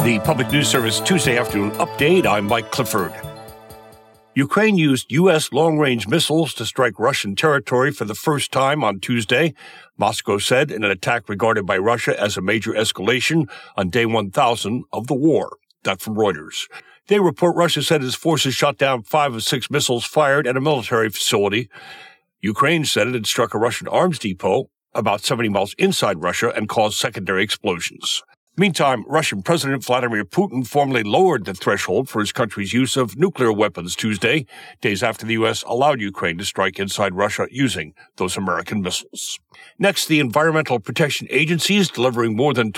The Public News Service Tuesday afternoon update. I'm Mike Clifford. Ukraine used U.S. long-range missiles to strike Russian territory for the first time on Tuesday, Moscow said in an attack regarded by Russia as a major escalation on day 1,000 of the war. That from Reuters. They report Russia said its forces shot down 5 of 6 missiles fired at a military facility. Ukraine said it had struck a Russian arms depot about 70 miles inside Russia and caused secondary explosions. Meantime, Russian President Vladimir Putin formally lowered the threshold for his country's use of nuclear weapons Tuesday, days after the U.S. allowed Ukraine to strike inside Russia using those American missiles. Next, the Environmental Protection Agency is delivering more than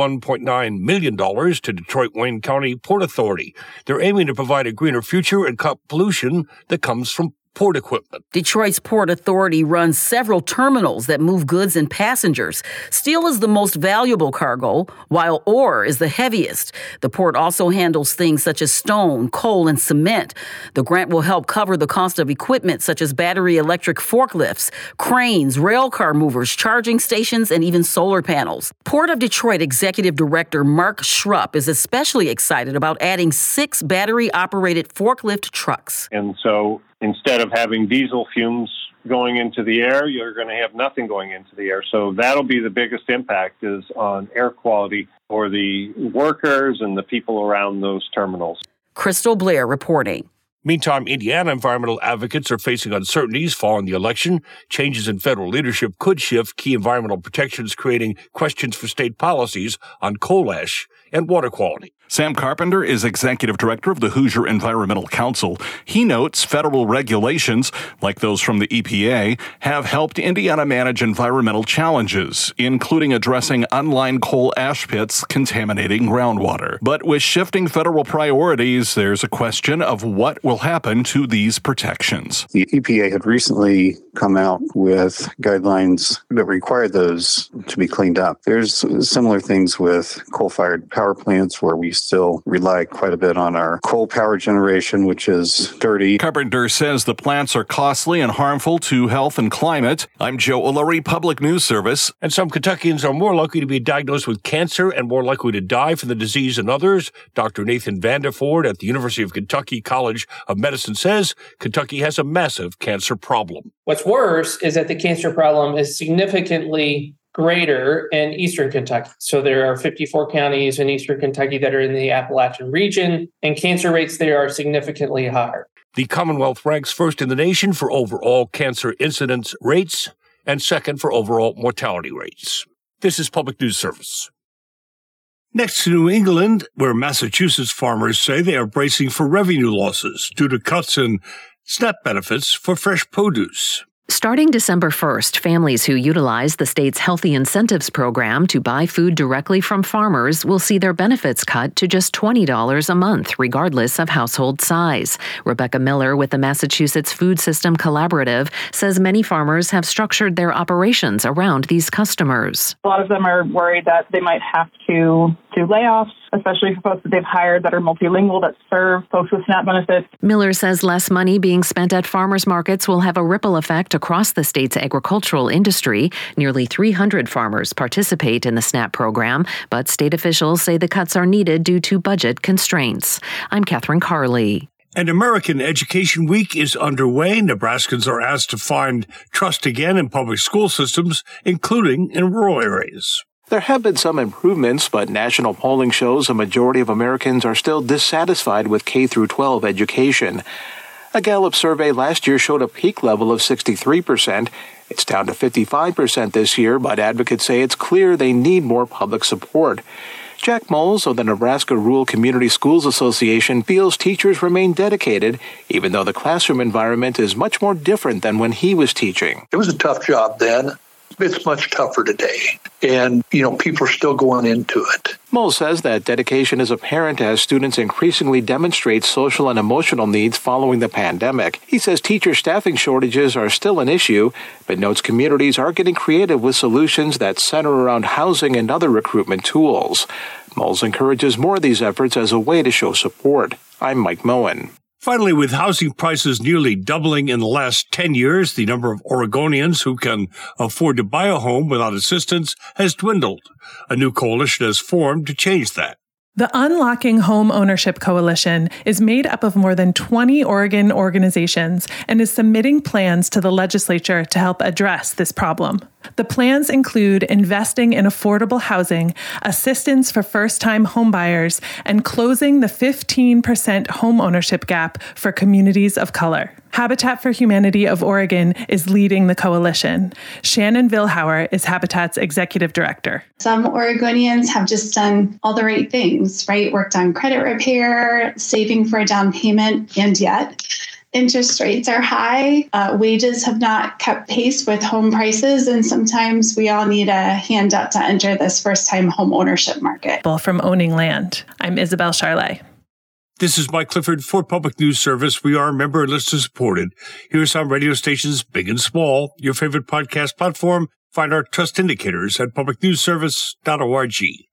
$21.9 million to Detroit-Wayne County Port Authority. They're aiming to provide a greener future and cut pollution that comes from port equipment. Detroit's Port Authority runs several terminals that move goods and passengers. Steel is the most valuable cargo, while ore is the heaviest. The port also handles things such as stone, coal, and cement. The grant will help cover the cost of equipment such as battery electric forklifts, cranes, rail car movers, charging stations, and even solar panels. Port of Detroit Executive Director Mark Schrupp is especially excited about adding 6 battery-operated forklift trucks. And so instead of having diesel fumes going into the air, you're going to have nothing going into the air. So that'll be the biggest impact is on air quality for the workers and the people around those terminals. Crystal Blair reporting. Meantime, Indiana environmental advocates are facing uncertainties following the election. Changes in federal leadership could shift key environmental protections, creating questions for state policies on coal ash and water quality. Sam Carpenter is executive director of the Hoosier Environmental Council. He notes federal regulations, like those from the EPA, have helped Indiana manage environmental challenges, including addressing unlined coal ash pits contaminating groundwater. But with shifting federal priorities, there's a question of what will happen to these protections. The EPA had recently come out with guidelines that require those to be cleaned up. There's similar things with coal-fired power plants where we still rely quite a bit on our coal power generation, which is dirty. Carpenter says the plants are costly and harmful to health and climate. I'm Joe O'Leary, Public News Service. And some Kentuckians are more likely to be diagnosed with cancer and more likely to die from the disease than others. Dr. Nathan Vanderford at the University of Kentucky College of Medicine says Kentucky has a massive cancer problem. What's worse is that the cancer problem is significantly greater in eastern Kentucky. So there are 54 counties in eastern Kentucky that are in the Appalachian region, and cancer rates there are significantly higher. The Commonwealth ranks first in the nation for overall cancer incidence rates and second for overall mortality rates. This is Public News Service. Next to New England, where Massachusetts farmers say they are bracing for revenue losses due to cuts in SNAP benefits for fresh produce. Starting December 1st, families who utilize the state's Healthy Incentives program to buy food directly from farmers will see their benefits cut to just $20 a month, regardless of household size. Rebecca Miller with the Massachusetts Food System Collaborative says many farmers have structured their operations around these customers. A lot of them are worried that they might have to do layoffs, especially for folks that they've hired that are multilingual, that serve folks with SNAP benefits. Miller says less money being spent at farmers markets will have a ripple effect across the state's agricultural industry. Nearly 300 farmers participate in the SNAP program, but state officials say the cuts are needed due to budget constraints. I'm Catherine Carley. And American Education Week is underway. Nebraskans are asked to find trust again in public school systems, including in rural areas. There have been some improvements, but national polling shows a majority of Americans are still dissatisfied with K-12 education. A Gallup survey last year showed a peak level of 63%. It's down to 55% this year, but advocates say it's clear they need more public support. Jack Moles of the Nebraska Rural Community Schools Association feels teachers remain dedicated, even though the classroom environment is much more different than when he was teaching. It was a tough job then. It's much tougher today. And, people are still going into it. Moles says that dedication is apparent as students increasingly demonstrate social and emotional needs following the pandemic. He says teacher staffing shortages are still an issue, but notes communities are getting creative with solutions that center around housing and other recruitment tools. Moles encourages more of these efforts as a way to show support. I'm Mike Moen. Finally, with housing prices nearly doubling in the last 10 years, the number of Oregonians who can afford to buy a home without assistance has dwindled. A new coalition has formed to change that. The Unlocking Home Ownership Coalition is made up of more than 20 Oregon organizations and is submitting plans to the legislature to help address this problem. The plans include investing in affordable housing, assistance for first-time homebuyers, and closing the 15% home ownership gap for communities of color. Habitat for Humanity of Oregon is leading the coalition. Shannon Vilhauer is Habitat's executive director. Some Oregonians have just done all the right things, right? Worked on credit repair, saving for a down payment, and yet interest rates are high. Wages have not kept pace with home prices, and sometimes we all need a hand up to enter this first-time home ownership market. From Owning Land, I'm Isabel Charlet. This is Mike Clifford for Public News Service. We are member and listener supported. Here are some radio stations, big and small. Your favorite podcast platform. Find our trust indicators at publicnewsservice.org.